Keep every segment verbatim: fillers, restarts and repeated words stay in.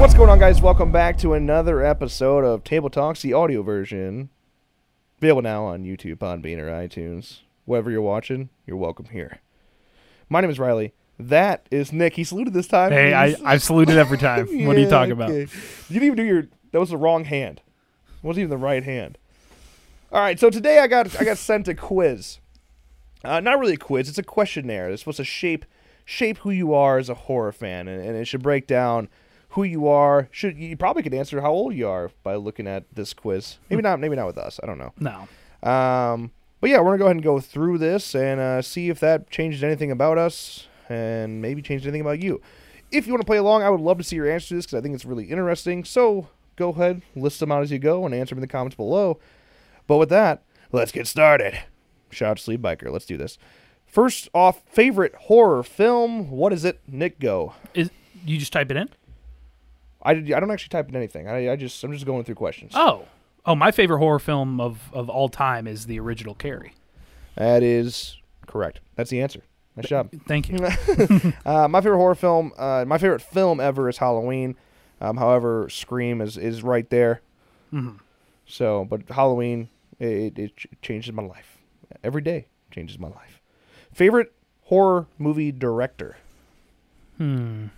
What's going on, guys? Welcome back to another episode of Table Talks, the audio version. Available now on YouTube, Podbean, or iTunes. Wherever you're watching, you're welcome here. My name is Riley. That is Nick. He saluted this time. Hey, I, I've saluted every time. Yeah, what are you talking okay. about? You didn't even do your... That was the wrong hand. It wasn't even the right hand. All right, so today I got I got sent a quiz. Uh, not really a quiz. It's a questionnaire. It's supposed to shape shape who you are as a horror fan, and, and it should break down who you are. Should you probably could answer how old you are by looking at this quiz. Maybe not. Maybe not with us. I don't know. No. Um, but yeah, we're gonna go ahead and go through this and uh, see if that changed anything about us, and maybe changed anything about you. If you want to play along, I would love to see your answer to this because I think it's really interesting. So go ahead, list them out as you go, and answer them in the comments below. But with that, let's get started. Shout out to Sleep Biker. Let's do this. First off, favorite horror film. What is it? Nick, go. Is you just type it in? I, did, I don't actually type in anything. I, I just I'm just going through questions. Oh, oh, my favorite horror film of, of all time is the original Carrie. That is correct. That's the answer. Nice job. Thank you. uh, my favorite horror film. Uh, my favorite film ever is Halloween. Um, however, Scream is is right there. Mm-hmm. So, but Halloween it, it ch- changes my life. Every day changes my life. Favorite horror movie director. Hmm.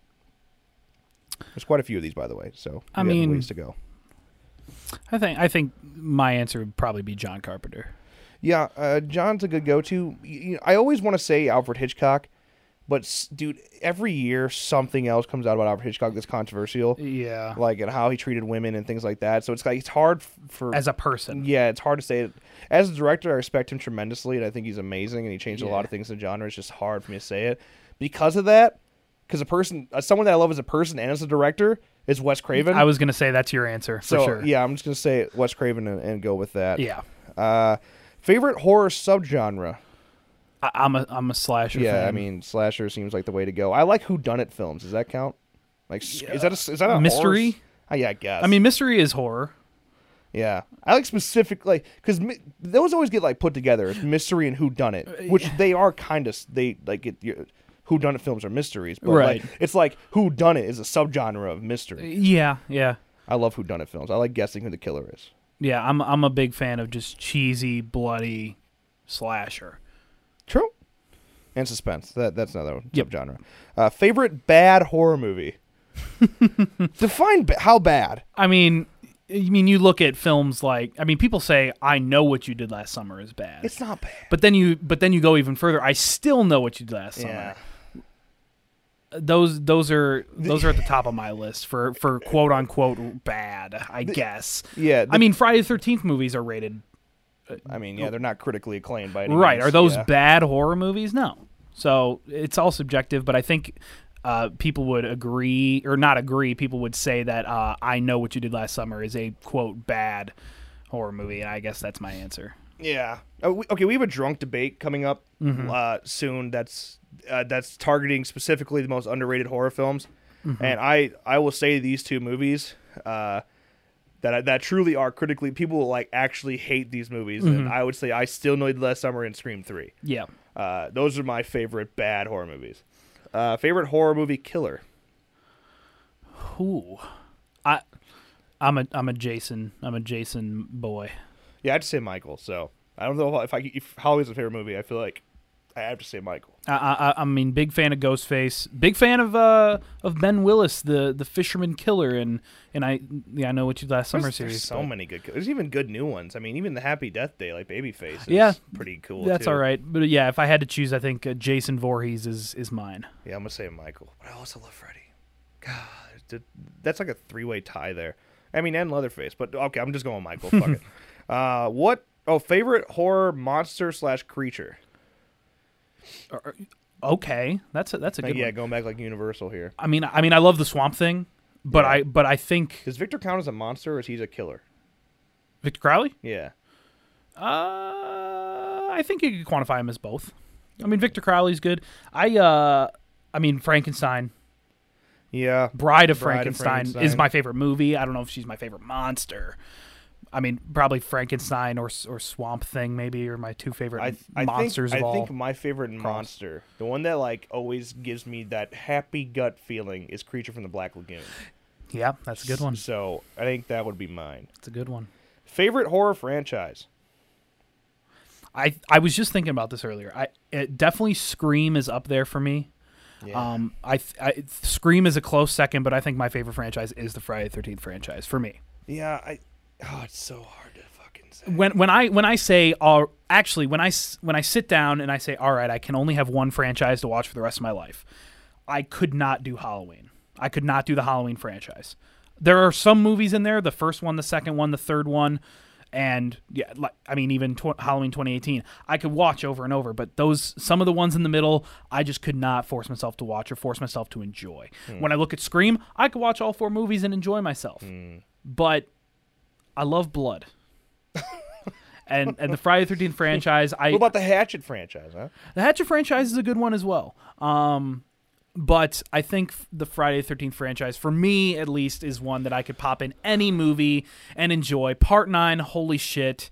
There's quite a few of these, by the way. So I we have mean, ways to go. I think I think my answer would probably be John Carpenter. Yeah, uh, John's a good go-to. You know, I always want to say Alfred Hitchcock, but dude, every year something else comes out about Alfred Hitchcock that's controversial. Yeah. Like and how he treated women and things like that. So it's like it's hard for As a person. Yeah, it's hard to say. As a director, I respect him tremendously, and I think he's amazing, and he changed Yeah. a lot of things in the genre. It's just hard for me to say it because of that. Because a person, uh, someone that I love as a person and as a director is Wes Craven. I was gonna say that's your answer for so sure. yeah, I'm just gonna say Wes Craven and, and go with that. Yeah. Uh, favorite horror subgenre. I, I'm a I'm a slasher. Yeah, fan. I mean slasher seems like the way to go. I like whodunit films. Does that count? Like, Yeah. is that a, is that a mystery? horror? Uh, yeah, I guess. I mean, mystery is horror. yeah, I like specific like because mi- those always get like put together as mystery and whodunit, which they are kind of they like it. You, whodunit films are mysteries, but Right. like, it's like whodunit is a subgenre of mystery. Yeah, yeah, I love whodunit films. I like guessing who the killer is. yeah. I'm I'm a big fan of just cheesy, bloody slasher. True. And suspense. That that's another Yep. subgenre. Uh, favorite bad horror movie. Define ba- how bad. I mean, I mean, you look at films like I mean, people say I know what you did last summer is bad, It's not bad. but then you but then you go even further. I still know what you did last Yeah. summer. Those those are those are at the top of my list for for quote unquote bad. I guess. Yeah. I mean, Friday the thirteenth movies are rated I mean, yeah, they're not critically acclaimed by any right. means. Are those Yeah. bad horror movies? No. So it's all subjective, but I think uh, people would agree or not agree. People would say that uh, I Know What You Did Last Summer is a quote bad horror movie, and I guess that's my answer. Yeah. Uh, we, okay, we have a drunk debate coming up Mm-hmm. uh, soon. That's uh, that's targeting specifically the most underrated horror films, Mm-hmm. and I I will say these two movies uh, that that truly are critically people will, like actually hate these movies, Mm-hmm. and I would say I Still Know You Did Last Summer and Scream three. Yeah. Uh, those are my favorite bad horror movies. Uh, favorite horror movie killer. Ooh. I I'm a I'm a Jason I'm a Jason boy. Yeah, I'd say Michael. So I don't know if I if Halloween's a favorite movie. I feel like I have to say Michael. I I, I mean, big fan of Ghostface. Big fan of uh of Ben Willis, the the fisherman killer, and and I yeah I Know What You Did Last Summer There's, series. there's so but- many good. There's even good new ones. I mean, even the Happy Death Day, like Babyface, is Yeah, pretty cool. That's too. all right, but yeah, if I had to choose, I think uh, Jason Voorhees is is mine. Yeah, I'm gonna say Michael, but I also love Freddy. God, th- that's like a three way tie there. I mean, and Leatherface, but okay, I'm just going Michael. Fuck it. Uh, what? Oh, favorite horror monster slash creature. Okay, that's a, that's a Like, good yeah, one. going back like Universal here. I mean, I mean, I love the Swamp Thing, but Yeah. I but I think Does Victor count as a monster, or is he a killer? Victor Crowley. Yeah. Uh, I think you could quantify him as both. I mean, Victor Crowley's good. I uh, I mean, Frankenstein. Yeah. Bride of, Bride of Frankenstein, is Frankenstein. my favorite movie. I don't know if she's my favorite monster. I mean, probably Frankenstein or or Swamp Thing maybe are my two favorite I, th- I monsters think, of I all. think my favorite monster, the one that like always gives me that happy gut feeling, is Creature from the Black Lagoon. Yeah, that's a good one. So I think that would be mine. It's a good one. Favorite horror franchise? I I was just thinking about this earlier. I it, definitely Scream is up there for me. Yeah. Um, I, I Scream is a close second, but I think my favorite franchise is the Friday the thirteenth franchise for me. Yeah, I. Oh, it's so hard to fucking say. When when I when I say uh, actually when I s- when I sit down and I say all right, I can only have one franchise to watch for the rest of my life. I could not do Halloween. I could not do the Halloween franchise. There are some movies in there, the first one, the second one, the third one, and yeah, like I mean even tw- Halloween twenty eighteen, I could watch over and over, but those some of the ones in the middle, I just could not force myself to watch or force myself to enjoy. Hmm. When I look at Scream, I could watch all four movies and enjoy myself. Hmm. But I love blood. and and the Friday the thirteenth franchise, I What about the Hatchet franchise, huh? the Hatchet franchise is a good one as well. Um But I think f- the Friday the thirteenth franchise, for me at least, is one that I could pop in any movie and enjoy. Part nine, holy shit,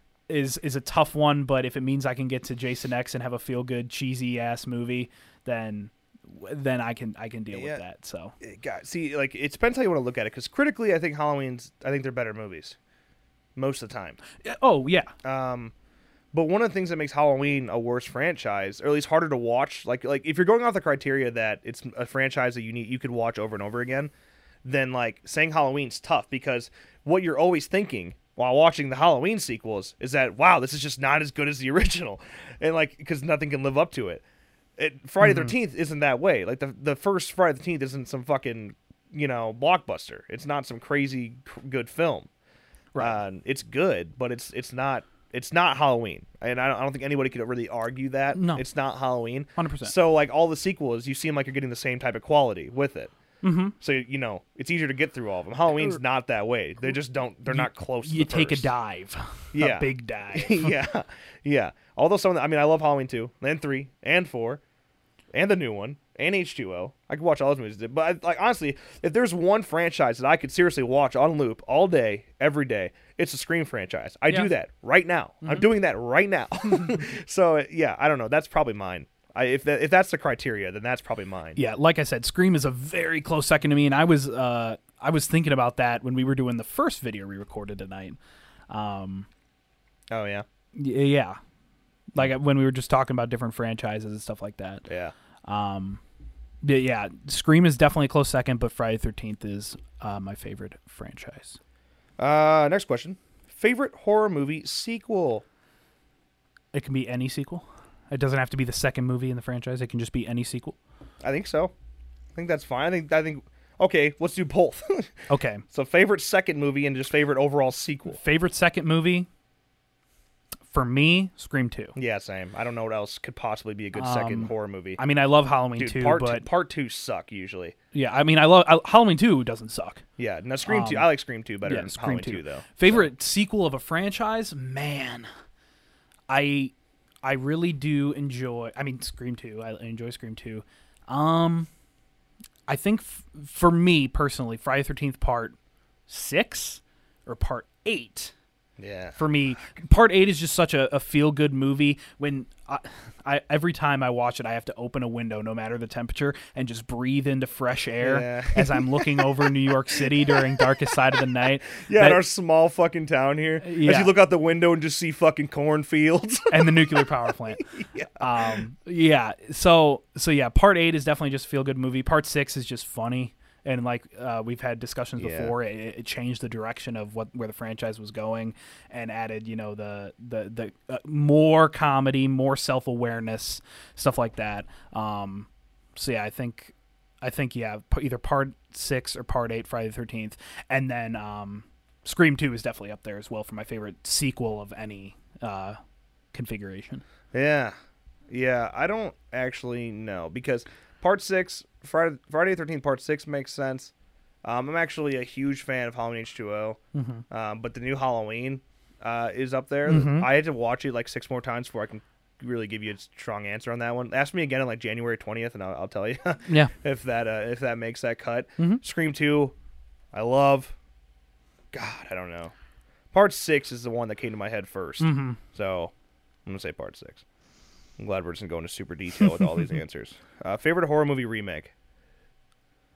is is a tough one, but if it means I can get to Jason X and have a feel-good, cheesy-ass movie, then then I can I can deal Yeah. with that. So God, see, like it depends how you want to look at it. Because critically, I think Halloween's. I think they're better movies, most of the time. Oh, yeah. Um, but one of the things that makes Halloween a worse franchise, or at least harder to watch, like like if you're going off the criteria that it's a franchise that you need you could watch over and over again, then like saying Halloween's tough because what you're always thinking while watching the Halloween sequels is that wow, this is just not as good as the original, and like because nothing can live up to it. It Friday the thirteenth isn't that way. Like the the first Friday the thirteenth isn't some fucking you know blockbuster. It's not some crazy cr- good film. Right. Uh, it's good, but it's it's not. It's not Halloween, and I don't, I don't think anybody could really argue that. No. It's not Halloween. one hundred percent. So, like, all the sequels, you seem like you're getting the same type of quality with it. Mm-hmm. So, you know, it's easier to get through all of them. Halloween's not that way. They just don't, they're not close to You the take first. a dive. Yeah. A big dive. yeah, yeah. Although some of the, I mean, I love Halloween two, and three, and four, and the new one, and H two O. I could watch all those movies. But, I, like, honestly, if there's one franchise that I could seriously watch on loop all day, every day, it's a Scream franchise. I Yeah. do that right now. I'm doing that right now. So, yeah, I don't know. That's probably mine. I, if that, if that's the criteria, then that's probably mine. Yeah, like I said, Scream is a very close second to me, and I was uh, I was thinking about that when we were doing the first video we recorded tonight. Um, Oh, yeah? y- yeah, like when we were just talking about different franchises and stuff like that. Yeah. Um, yeah, yeah, Scream is definitely a close second, but Friday the thirteenth is uh, my favorite franchise. Uh, next question. Favorite horror movie sequel? It can be any sequel. It doesn't have to be the second movie in the franchise. It can just be any sequel. I think so. I think that's fine. I think, I think, okay, let's do both. Okay. So favorite second movie and just favorite overall sequel. Favorite second movie? For me, Scream two. Yeah, same. I don't know what else could possibly be a good Um, second horror movie. I mean, I love Halloween Dude, two, part but two, part two suck usually. yeah, I mean, I love I, Halloween two doesn't suck. Yeah, now Scream two. Um, I like Scream two better yeah, than Scream Halloween two. two though. Favorite sequel of a franchise? Man, I I really do enjoy. I mean, Scream two. I enjoy Scream two. Um, I think f- for me personally, Friday the thirteenth Part six or Part eight. Yeah. For me, Part eight is just such a, a feel good movie. When I, I every time I watch it, I have to open a window, no matter the temperature, and just breathe into fresh air Yeah. as I'm looking over New York City during darkest side of the night. Yeah, That- in our small fucking town here. As Yeah. you look out the window and just see fucking cornfields. and the nuclear power plant. Yeah. Um, yeah. So so yeah, Part eight is definitely just a feel good movie. Part six is just funny. And like uh, we've had discussions Yeah. before, it, it changed the direction of what where the franchise was going, and added you know the the the uh, more comedy, more self awareness, stuff like that. Um, so yeah, I think I think yeah, p- either Part six or Part eight, Friday the thirteenth, and then um, Scream two is definitely up there as well for my favorite sequel of any uh, configuration. Yeah. Yeah, I don't actually know because Part six, Friday, Friday the thirteenth Part six makes sense. Um, I'm actually a huge fan of Halloween H two O, Mm-hmm. um, but the new Halloween uh, is up there. Mhm. I had to watch it like six more times before I can really give you a strong answer on that one. Ask me again on like January twentieth, and I'll, I'll tell you Yeah. if that uh, if that makes that cut. Mhm. Scream two, I love. God, I don't know. Part six is the one that came to my head first, Mm-hmm. so I'm gonna say Part six. I'm glad we're just gonna go into super detail with all these answers. Uh, favorite horror movie remake?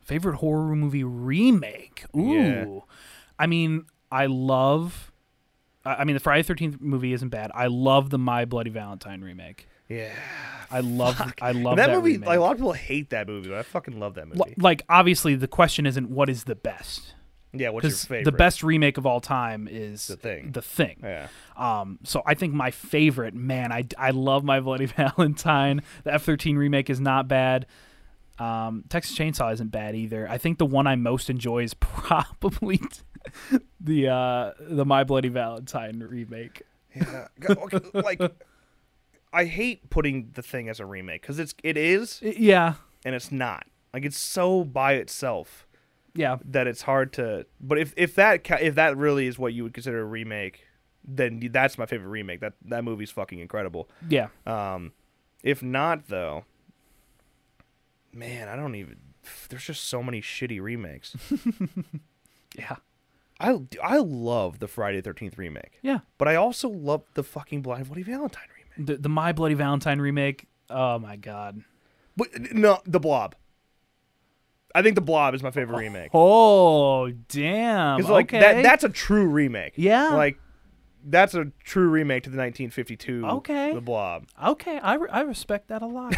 Favorite horror movie remake? Ooh. Yeah. I mean, I love... I I mean, the Friday the thirteenth movie isn't bad. I love the My Bloody Valentine remake. Yeah. I love I love that, that movie. remake. Like, a lot of people hate that movie, but I fucking love that movie. L- like, obviously, the question isn't what is the best. Yeah, what's your Because favorite? the best remake of all time is The Thing. The Thing. Yeah. Um, so I think my favorite, man, I, I love My Bloody Valentine. The F thirteen remake is not bad. Um, Texas Chainsaw isn't bad either. I think the one I most enjoy is probably the uh, the My Bloody Valentine remake. Yeah. Okay, like, I hate putting The Thing as a remake because it's it is Yeah, and it's not. Like, it's so by itself yeah. that it's hard to. But if if that ca- if that really is what you would consider a remake, then that's my favorite remake. That that movie's fucking incredible. Yeah. Um, if not though, man, I don't even. There's just so many shitty remakes. Yeah. I I love the Friday the thirteenth remake. Yeah. But I also love the fucking Blind Bloody Valentine remake. The the My Bloody Valentine remake. Oh my god. But no, the Blob. I think the Blob is my favorite remake. Oh damn. Because like okay. that that's a true remake. Yeah. Like that's a true remake to the nineteen fifty-two. Okay. The Blob. Okay, I, re- I respect that a lot.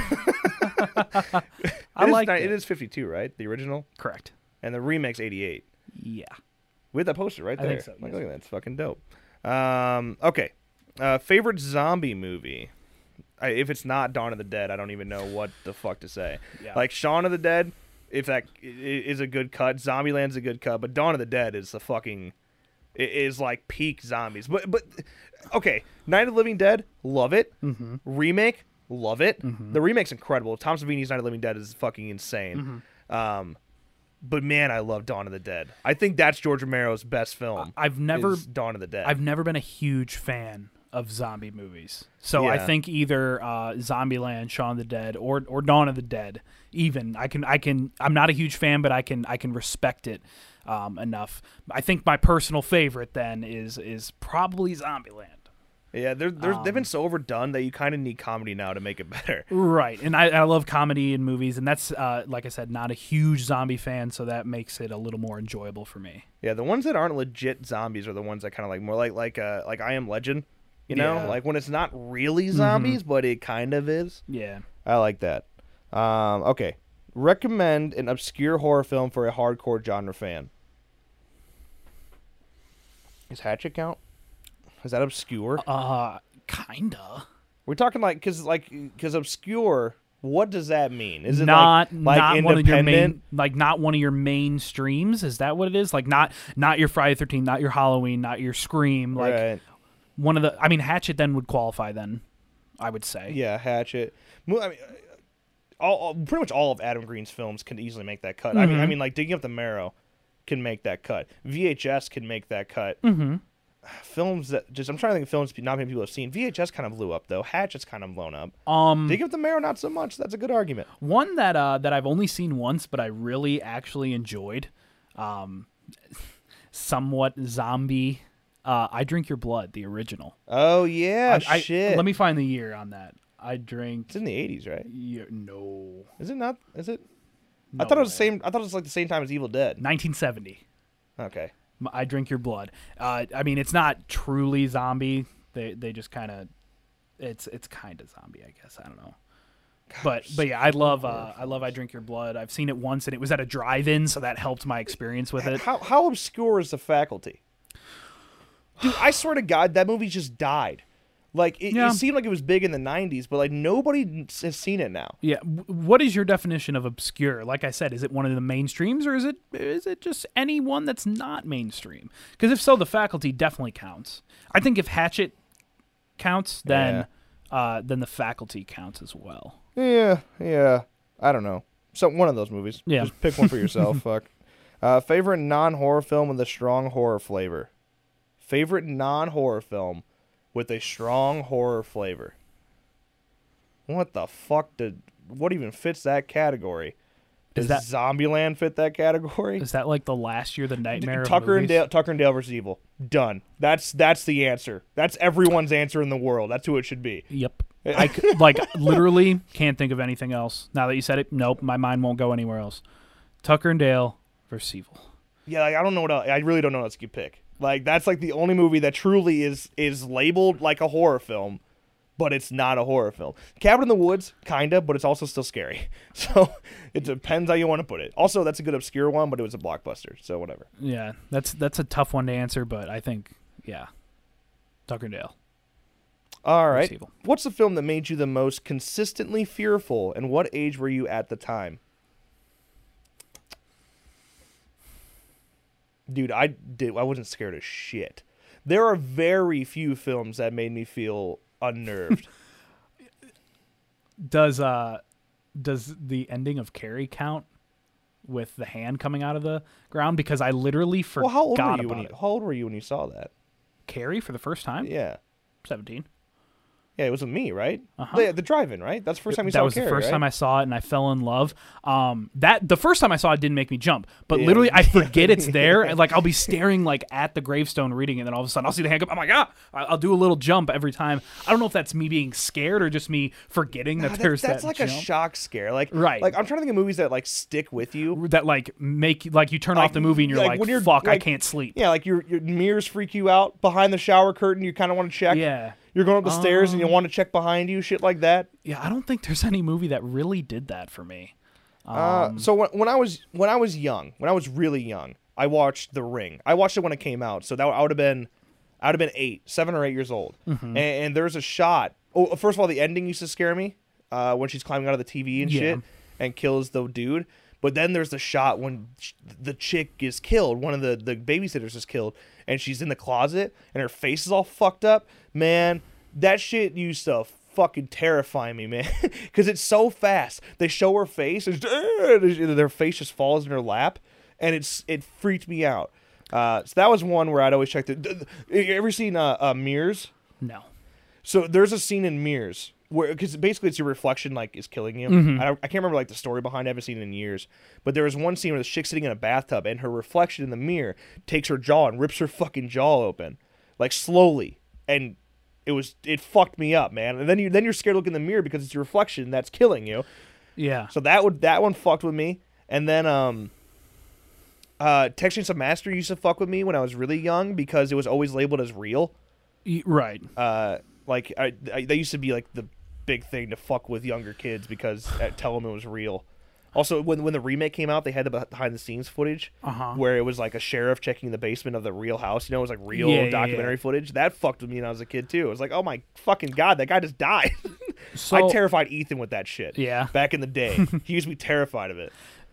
I It is like ni- it. it is fifty-two, right? The original, Correct. and the remake's eighty-eight. Yeah. We had that poster right I there. think so, Like, yes. look at that. It's fucking dope. Um, okay. Uh, favorite zombie movie? I, if it's not Dawn of the Dead, I don't even know what the fuck to say. Yeah. Like Shaun of the Dead, if that i- is a good cut, Zombieland's a good cut, but Dawn of the Dead is the fucking i- is like peak zombies. But but okay, Night of the Living Dead, love it. Mm-hmm. Remake, love it. Mhm. The remake's incredible. Tom Savini's Night of the Living Dead is fucking insane. Mm-hmm. Um, but man, I love Dawn of the Dead. I think that's George Romero's best film. I've never is Dawn of the Dead. I've never been a huge fan of zombie movies. So I Yeah. think either uh, Zombieland, Shaun of the Dead, or or Dawn of the Dead. Even I can I can I'm not a huge fan, but I can I can respect it um, enough. I think my personal favorite then is is probably Zombieland. Yeah, they're, they're, they've been Um, so overdone that you kind of need comedy now to make it better. Right, and I, I love comedy in movies, and that's uh, like I said, not a huge zombie fan, so that makes it a little more enjoyable for me. Yeah, the ones that aren't legit zombies are the ones that kind of like more like like uh like I Am Legend, you know, Yeah. like when it's not really zombies, but it kind of is. Yeah. I like that. Um, okay, recommend an obscure horror film for a hardcore genre fan. Is Hatchet count? Is that obscure? Uh, kinda. We're talking like because like because obscure. What does that mean? Is it not like, like not one of your independent? main like not one of your main streams? Is that what it is? Like not not your Friday the thirteenth, not your Halloween, not your Scream. Like Right. one of the. I mean, Hatchet then would qualify. Then I would say. Yeah, Hatchet. Mo- I mean, uh, all, all pretty much all of Adam Green's films can easily make that cut. I mean, I Mhm. mean, like Digging Up the Marrow can make that cut. V H S can make that cut. Mm-hmm. Films that just I'm trying to think of films not many people have seen. V H S kind of blew up though. Hatchet's kind of blown up. Um, Digging Up the Marrow not so much. That's a good argument. one that uh that I've only seen once, but I really actually enjoyed. Um, somewhat zombie. Uh, I Drink Your Blood, the original. Oh yeah, I, I- shit. let me find the year on that. I drink. It's in the eighties, right? Year, no. Is it not? Is it? No I thought it was the way. same. I thought it was like the same time as Evil Dead. nineteen seventy. Okay. I Drink Your Blood. Uh, I mean, it's not truly zombie. They they just kind of, it's it's kind of zombie, I guess. I don't know. But but yeah, I love uh, I love I Drink Your Blood. I've seen it once, and it was at a drive-in, so that helped my experience with it. How how obscure is The Faculty? Dude, I swear to God, that movie just died. Like it, Yeah. it seemed like it was big in the nineties, but like nobody has seen it now. Yeah, w- what is your definition of obscure? Like I said, is it one of the mainstreams, or is it is it just anyone that's not mainstream? Because if so, The Faculty definitely counts. I think if Hatchet counts, then uh, then The Faculty counts as well. Yeah, yeah. I don't know. So one of those movies. Yeah. Just pick one for yourself. Fuck. Uh, favorite non-horror film with a strong horror flavor. Favorite non-horror film with a strong horror flavor. What the fuck did? What even fits that category? Does Is that- Zombieland fit that category? Is that like the last year, the nightmare of Tucker and movies? Dale, Tucker and Dale versus Evil. Done. That's that's the answer. That's everyone's answer in the world. That's who it should be. Yep. I c- like literally can't think of anything else. Now that you said it, nope, my mind won't go anywhere else. Tucker and Dale versus Evil. Yeah, like, I don't know what else. I really don't know what else you could pick. Like, that's like the only movie that truly is is labeled like a horror film, but it's not a horror film. Cabin in the Woods, kinda, but it's also still scary. So it depends how you want to put it. Also, that's a good obscure one, but it was a blockbuster, so whatever. Yeah, that's that's a tough one to answer, but I think, yeah, Tucker and Dale. All right. Evil. What's the film that made you the most consistently fearful, and what age were you at the time? Dude, I did. I wasn't scared of shit. There are very few films that made me feel unnerved. Does uh, does the ending of Carrie count with the hand coming out of the ground? Because I literally forgot well, how old were you about when you, it. How old were you when you saw that? Carrie for the first time? Yeah, seventeen. yeah, it was with me, right? Uh-huh. Yeah, the drive-in, right? That's the first time you that saw was Carrie, the first right? time I saw it, and I fell in love. Um, that the first time I saw it didn't make me jump, but Yeah. literally I forget it's there, and like I'll be staring like at the gravestone reading it, and then all of a sudden I'll see the hand come. I'm like, ah! I- I'll do a little jump every time. I don't know if that's me being scared or just me forgetting that Nah, that- there's that's that like jump. a shock scare. Like, Right. Like I'm trying to think of movies that like stick with you. that like make like you turn Like- off the movie and you're like, like, when you're, fuck, I like- can't sleep. Yeah, like your your mirrors freak you out behind the shower curtain. You kind of want to check. Yeah. You're going up the stairs and you Um, want to check behind you, shit like that. Yeah, I don't think there's any movie that really did that for me. Uh, so when, when I was when I was young, when I was really young, I watched The Ring. I watched it when it came out, so that I would have been, I would have been eight, seven or eight years old. Mm-hmm. And, and there's a shot. Oh, first of all, the ending used to scare me uh, when she's climbing out of the T V and Yeah. shit and kills the dude. But then there's the shot when sh- the chick is killed. One of the the babysitters is killed, and she's in the closet, and her face is all fucked up. Man, that shit used to fucking terrify me, man, because it's so fast. They show her face, and their face just falls in her lap, and it's it freaked me out. Uh, so that was one where I'd always check the. You ever seen uh, uh, Mirrors? No. So there's a scene in Mirrors where, because basically it's your reflection like is killing you. Mm-hmm. I, I can't remember like the story behind it. I haven't seen it in years. But there was one scene where the chick's sitting in a bathtub and her reflection in the mirror takes her jaw and rips her fucking jaw open, like slowly, and it was it fucked me up, man. And then you then you're scared to look in the mirror because it's your reflection that's killing you. Yeah. So that would that one fucked with me. And then um, uh, Texas Chainsaw Massacre used to fuck with me when I was really young because it was always labeled as real. Y- Right. Uh, like I, I, that used to be like the big thing to fuck with younger kids because uh, tell them it was real. Also, when when the remake came out, they had the behind the scenes footage Uh-huh. where it was like a sheriff checking the basement of the real house. You know, it was like real Yeah, yeah, documentary yeah. footage. That fucked with me when I was a kid too. It was like, oh my fucking god, that guy just died. So I terrified Ethan with that shit. Yeah. Back in the day, he used to be terrified of it.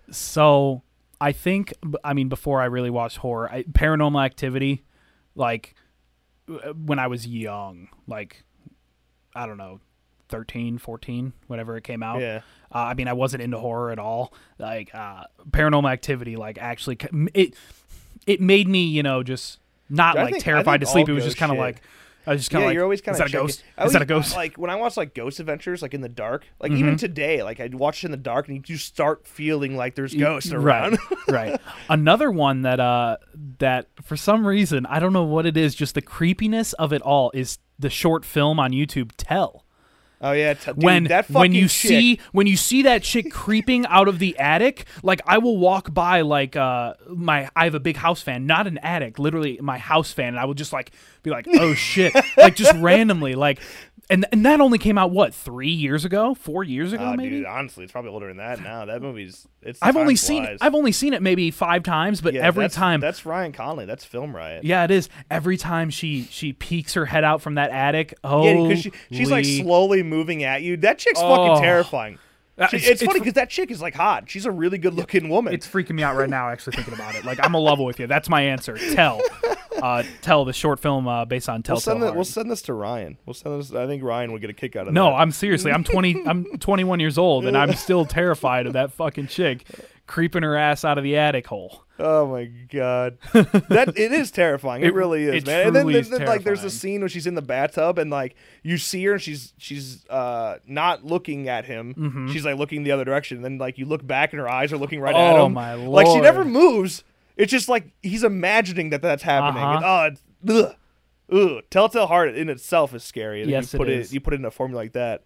So I think, b- I mean, before I really watched horror, I, Paranormal Activity, like w- when I was young, like, I don't know, thirteen, fourteen, whatever it came out. Yeah. Uh, I mean, I wasn't into horror at all. Like, uh, Paranormal Activity, like, actually, c- it it made me, you know, just not, I like, think- I terrified think to sleep. all It was just ghost kind of shit- like, I was just kind of Yeah, like, you're always kind is of that a ghost? I Is that a always- ghost? Like when I watch like Ghost Adventures, like in the dark, like even today, like I watch it in the dark, and you just start feeling like there's ghosts around. Right, right. Another one that uh that for some reason I don't know what it is, just the creepiness of it all is the short film on YouTube Tell. Oh yeah, t- dude, when that when fucking you chick- see when you see that chick creeping out of the attic, like I will walk by like uh my I have a big house fan, not an attic, literally my house fan, and I will just like be like, oh shit, like just randomly like. And and that only came out what three years ago, four years ago, Oh, maybe. dude, honestly, it's probably older than that now. That movie's it's. I've only time seen flies. I've only seen it maybe five times, but Yeah, every that's- time that's Ryan Conley. That's Film Riot. yeah, it is. Every time she she peeks her head out from that attic, oh, Yeah, because she, she's like slowly moving at you. That chick's fucking Oh. terrifying. Uh, She- it's- it's, it's funny fr- because that chick is like hot. She's a really good looking woman. It's freaking me out right now actually thinking about it. Like I'm a level with you. That's my answer. Tell, uh, Tell the short film uh, based on we'll Telltale send, the, Heart. we'll send this to Ryan. We'll send this. I think Ryan would get a kick out of No, that. I'm seriously. I'm twenty. I'm twenty-one years old, and I'm still terrified of that fucking chick creeping her ass out of the attic hole. Oh my god, that it is terrifying. It, It- really is, it man. And then, truly then, is then, like, there's a terrifying. scene where she's in the bathtub and like you see her and she's she's uh not looking at him. She's like looking the other direction. And then like you look back and her eyes are looking right at Oh, him. my Like she never Lord. moves. It's just like he's imagining that that's happening. Uh-huh. And, oh, it's, ugh, ugh. Telltale Heart in itself is scary. And Yes, you put it it, is. You put it in a formula like that.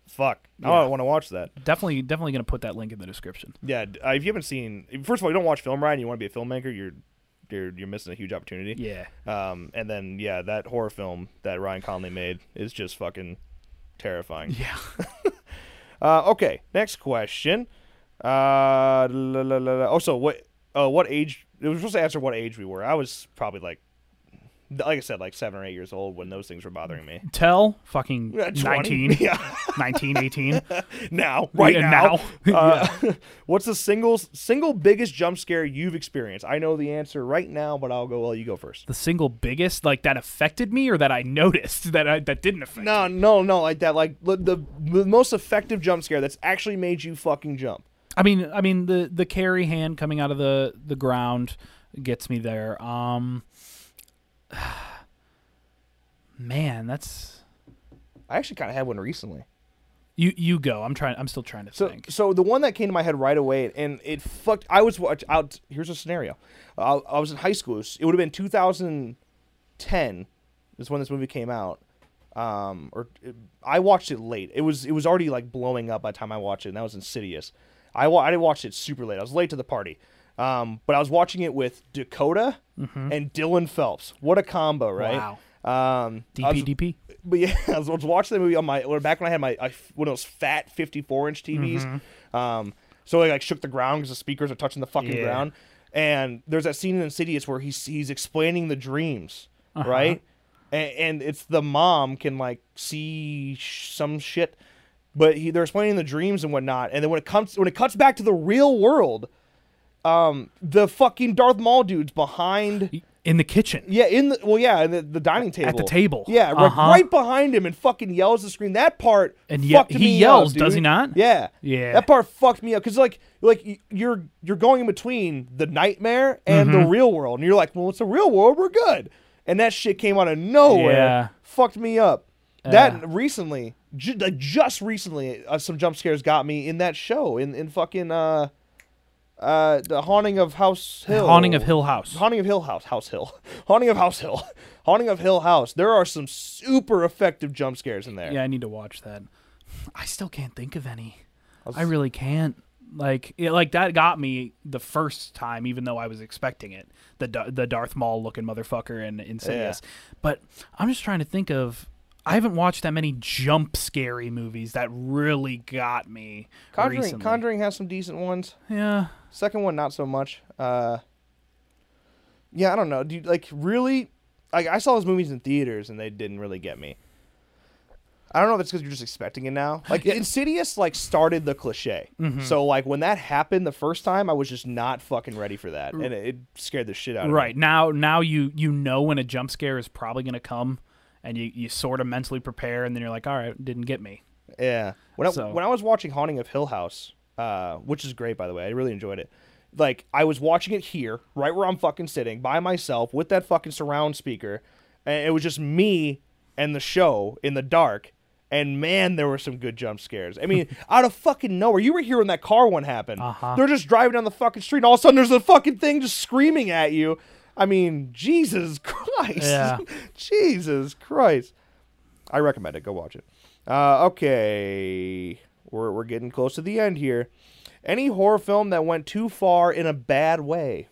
fuck, now Yeah. I want to watch that. Definitely, definitely gonna put that link in the description. Yeah, d- uh, if you haven't seen, first of all, you don't watch film, right? And you want to be a filmmaker, you're you're you're missing a huge opportunity. Yeah. Um, and then yeah, that horror film that Ryan Connolly made is just fucking terrifying. Yeah. Uh, okay, next question. Uh, la, la, la, la. Oh, so what? Uh, what age? It was supposed to answer what age we were. I was probably like, like I said, like seven or eight years old when those things were bothering me. Tell fucking Yeah, twenty. nineteen, Yeah. nineteen, eighteen. Now, right Yeah, now. now. Uh, what's the single single biggest jump scare you've experienced? I know the answer right now, but I'll go. Well, you go first. The single biggest, like that affected me, or that I noticed that I that didn't affect. No, me? no, no, like that. Like the, the the most effective jump scare that's actually made you fucking jump. I mean, I mean the the Carrie hand coming out of the the ground gets me there. Um, man, that's I actually kind of had one recently. you. You go. I'm trying. I'm still trying to So, think. so the one that came to my head right away, and it fucked. I was watch out. Here's a scenario. I, I was in high school. It would have been two thousand ten. Is when this movie came out. Um, or it, I watched it late. It was it was already like blowing up by the time I watched it, and that was Insidious. I wa- I didn't watch it super late. I was late to the party. Um, but I was watching it with Dakota and Dylan Phelps. What a combo, right? Wow. Um, D I P was- D P. But yeah, I was, I was watching the movie on my or back when I had my I, one of those fat fifty-four inch T Vs. Um, so I like shook the ground because the speakers are touching the fucking Yeah. ground. And there's that scene in Insidious where he's he's explaining the dreams, Uh-huh. right? And, and it's the mom can like see sh- some shit, but he, they're explaining the dreams and whatnot. And then when it comes when it cuts back to the real world, um, the fucking Darth Maul dude's behind. In the kitchen. Yeah, in the well, yeah, in the, the dining table. At the table. Yeah, right, Uh-huh. right behind him, and fucking yells at the screen. That part And ye- fucked he me yells, up, does dude. he not? Yeah, Yeah. That part fucked me up because like like y- you're you're going in between the nightmare and Mm-hmm. the real world, and you're like, well, it's the real world, we're good. And that shit came out of nowhere, Yeah. fucked me up. Yeah. That recently, ju- like, just recently, uh, some jump scares got me in that show in in fucking uh uh the Haunting of House Hill. Haunting of Hill House. Haunting of Hill House. House Hill. Haunting of House Hill. Haunting of Hill House. There are some super effective jump scares in there. Yeah, I need to watch that. I still can't think of any. was- I really can't. Like, it, like that got me the first time, even though I was expecting it. The Da- the Darth Maul looking motherfucker and Insidious. But I'm just trying to think of. I haven't watched that many jump scary movies that really got me. Conjuring, recently. Conjuring has some decent ones. Yeah. Second one, not so much. Uh, yeah, I don't know. Dude, like, really? Like, I saw those movies in theaters, and they didn't really get me. I don't know if it's because you're just expecting it now. Like, Insidious, like, started the cliche. Mm-hmm. So, like, when that happened the first time, I was just not fucking ready for that. And it, it scared the shit out of me. Right now, now you you know when a jump scare is probably going to come, and you, you sort of mentally prepare, and then you're like, all right, didn't get me. Yeah. When I, So- when I was watching Haunting of Hill House, uh, which is great, by the way, I really enjoyed it. Like, I was watching it here, right where I'm fucking sitting, by myself, with that fucking surround speaker, and it was just me and the show in the dark, and man, there were some good jump scares. I mean, out of fucking nowhere. You were here when that car one happened. Uh-huh. They're just driving down the fucking street, and all of a sudden there's a fucking thing just screaming at you. I mean, Jesus Christ. Yeah. Jesus Christ. I recommend it. Go watch it. Uh, okay. We're, we're getting close to the end here. Any horror film that went too far in a bad way?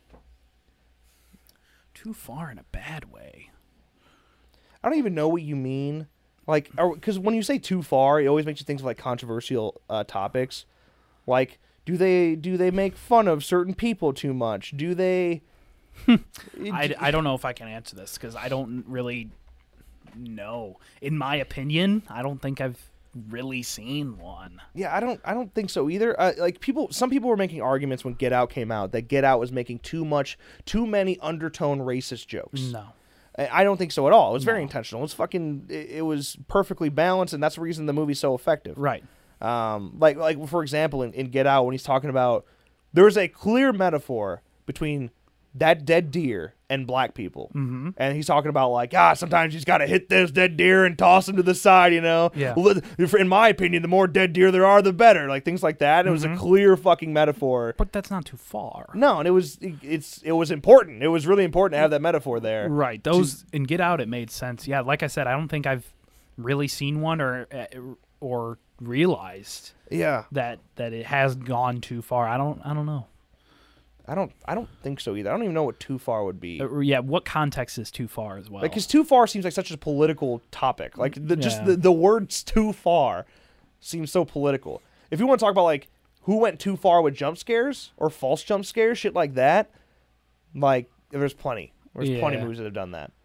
Too far in a bad way. I don't even know what you mean. Like, because when you say too far, it always makes you think of like controversial uh, topics. Like, do they do they make fun of certain people too much? Do they? I, I don't know if I can answer this because I don't really know. In my opinion, I don't think I've really seen one. Yeah, I don't. I don't think so either. Uh, like people, some people were making arguments when Get Out came out that Get Out was making too much, too many undertone racist jokes. No. I I don't think so at all. It was very intentional. It was fucking. It, it was perfectly balanced, and that's the reason the movie's so effective. Right. Um, like like for example, in, in Get Out, when he's talking about, there's a clear metaphor between that dead deer and black people, mm-hmm. and he's talking about like, ah, sometimes you just gotta hit this dead deer and toss him to the side, you know. Yeah. Well, in my opinion, the more dead deer there are, the better. Like things like that. And it was a clear fucking metaphor. But that's not too far. No, and it was it, it's it was important. It was really important to have that metaphor there. Right. Those in Get Out, it made sense. Yeah. Like I said, I don't think I've really seen one or or realized Yeah, that that it has gone too far. I don't I don't know. I don't I don't think so either. I don't even know what too far would be. Uh, yeah, what context is too far as well? Like, because too far seems like such a political topic. Like, the, just Yeah. the, the words too far seems so political. If you want to talk about, like, who went too far with jump scares or false jump scares, shit like that, like, there's plenty. There's plenty of Yeah. movies that have done that.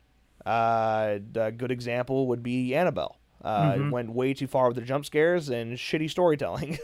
Uh, a good example would be Annabelle. Uh, Mhm. Went way too far with the jump scares and shitty storytelling.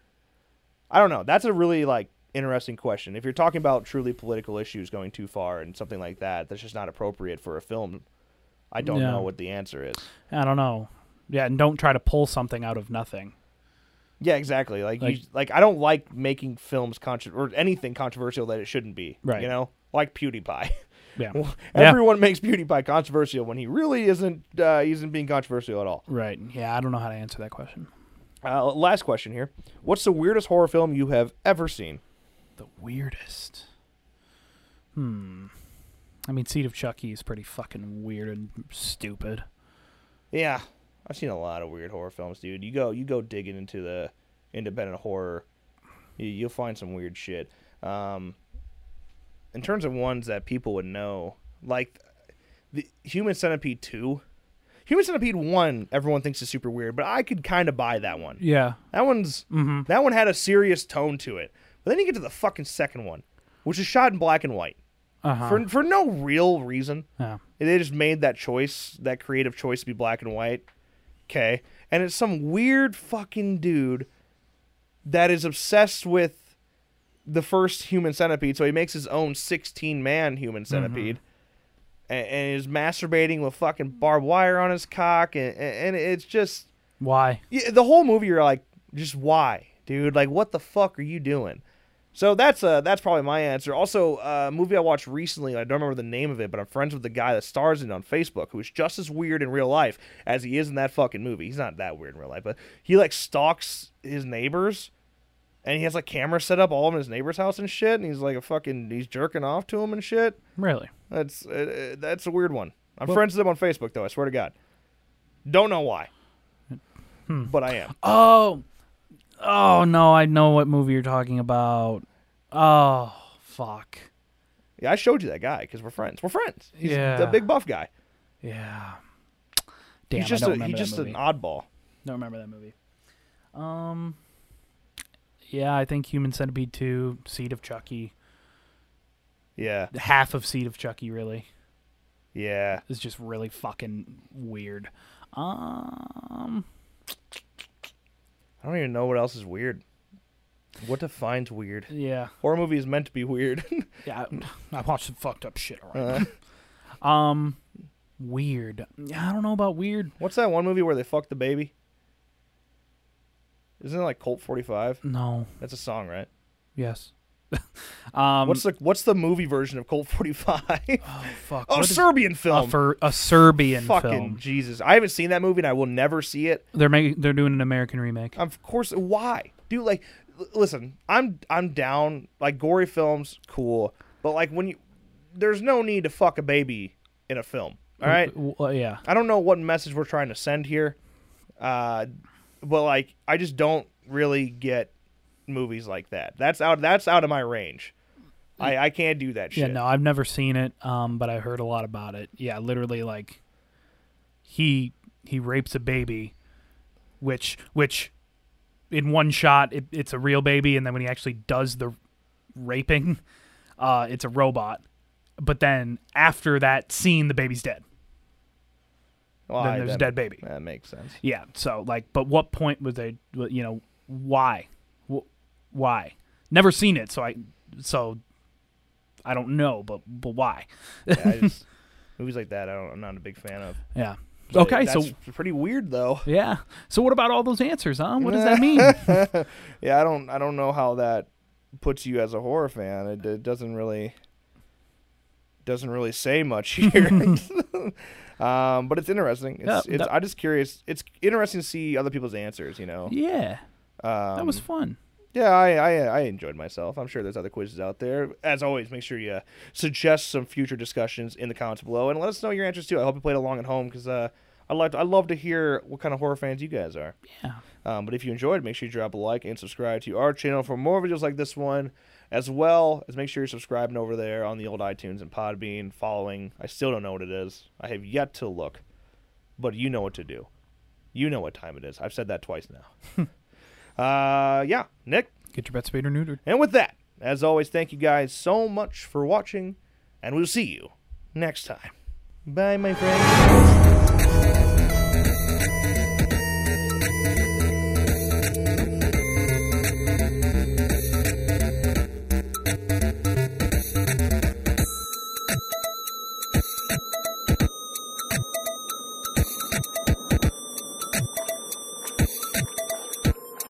I don't know. That's a really, like, interesting question. If you're talking about truly political issues going too far and something like that, that's just not appropriate for a film. I don't Yeah. know what the answer is. I don't know. Yeah, and don't try to pull something out of nothing. Yeah, exactly. Like, Like- you, like I don't like making films contro- or anything controversial that it shouldn't be. Right. You know, like PewDiePie. Yeah. Well, Yeah. Everyone makes PewDiePie controversial when he really isn't. Uh, he isn't being controversial at all. Right. Yeah, I don't know how to answer that question. Uh, last question here: what's the weirdest horror film you have ever seen? The weirdest. Hmm. I mean, Seed of Chucky is pretty fucking weird and stupid. Yeah, I've seen a lot of weird horror films, dude. You go, you go digging into the independent horror, you, you'll find some weird shit. Um, in terms of ones that people would know, like the Human Centipede two. Human Centipede one, everyone thinks is super weird, but I could kind of buy that one. Yeah. That one's Mm-hmm. that one had a serious tone to it. But then you get to the fucking second one, which is shot in black and white Uh-huh. for for no real reason. yeah. They just made that choice, that creative choice to be black and white. Okay. And it's some weird fucking dude that is obsessed with the first Human Centipede, so he makes his own sixteen-man Human Centipede. And, and is masturbating with fucking barbed wire on his cock, and, and it's just... Why? Yeah, the whole movie, you're like, just why, dude? Like, what the fuck are you doing? So that's uh that's probably my answer. Also, uh, a movie I watched recently, I don't remember the name of it, but I'm friends with the guy that stars in it on Facebook, who is just as weird in real life as he is in that fucking movie. He's not that weird in real life, but he like stalks his neighbors, and he has like cameras set up all over his neighbor's house and shit, and he's like a fucking he's jerking off to him and shit. Really? That's uh, uh, that's a weird one. I'm Well- friends with him on Facebook though. I swear to God. Don't know why, Hmm. but I am. Oh. Oh, no, I know what movie you're talking about. Oh, fuck. Yeah, I showed you that guy because we're friends. We're friends. He's Yeah. the big buff guy. Yeah. Damn, he's just I don't a, remember he's that just movie. an oddball. Don't remember that movie. Um, yeah, I think Human Centipede two, Seed of Chucky, Yeah, half of Seed of Chucky really yeah. is just really fucking weird. Um, I don't even know what else is weird. What defines weird? yeah, Horror movie is meant to be weird. yeah. I, I watched some fucked up shit. All right. Uh, Um, weird. Yeah, I don't know about weird. what's that one movie where they fuck the baby? Isn't it like Colt forty-five? No. That's a song, right? Yes. um, what's the What's the movie version of Colt forty-five? oh fuck? oh, What is- Serbian a, film. for a Serbian Fucking film. Jesus! I haven't seen that movie, and I will never see it. They're making. They're doing an American remake. Of course, why, dude? Like, l- listen, I'm I'm down. Like gory films, cool, but like when you, there's no need to fuck a baby in a film. All right, W- w- yeah. I don't know what message we're trying to send here, uh, but like I just don't really get movies like that. That's out. That's out of my range. I I can't do that Yeah, shit. no, I've never seen it, um, but I heard a lot about it. Yeah, literally, like he he rapes a baby, which which in one shot it, it's a real baby, and then when he actually does the raping, uh, it's a robot. But then after that scene, the baby's dead. Well, then I- there's a that- dead baby. That makes sense. Yeah, so like, but what point was they? You know, why? Wh- Why? Never seen it, so I so I don't know, but but why? Yeah, I just, movies like that, I don't, I'm not a big fan of. Yeah. But Okay, that's so pretty weird though. yeah. So what about all those answers, huh? What does that mean? Yeah, I don't I don't know how that puts you as a horror fan. It, it doesn't really doesn't really say much here. um, but it's interesting. It's, Yeah, it's that- I'm just curious. It's interesting to see other people's answers. You know. Yeah, Um, that was fun. Yeah, I, I I enjoyed myself. I'm sure there's other quizzes out there. As always, make sure you uh, suggest some future discussions in the comments below and let us know your answers too. I hope you played along at home because uh, I like I love to hear what kind of horror fans you guys are. Yeah. Um, but if you enjoyed, make sure you drop a like and subscribe to our channel for more videos like this one, as well as make sure you're subscribing over there on the old iTunes and Podbean, following. I still don't know what it is. I have yet to look, but you know what to do. You know what time it is. I've said that twice now. uh, yeah, Nick. Get your bet spayed or neutered. And with that, as always, thank you guys so much for watching, and we'll see you next time. Bye, my friends.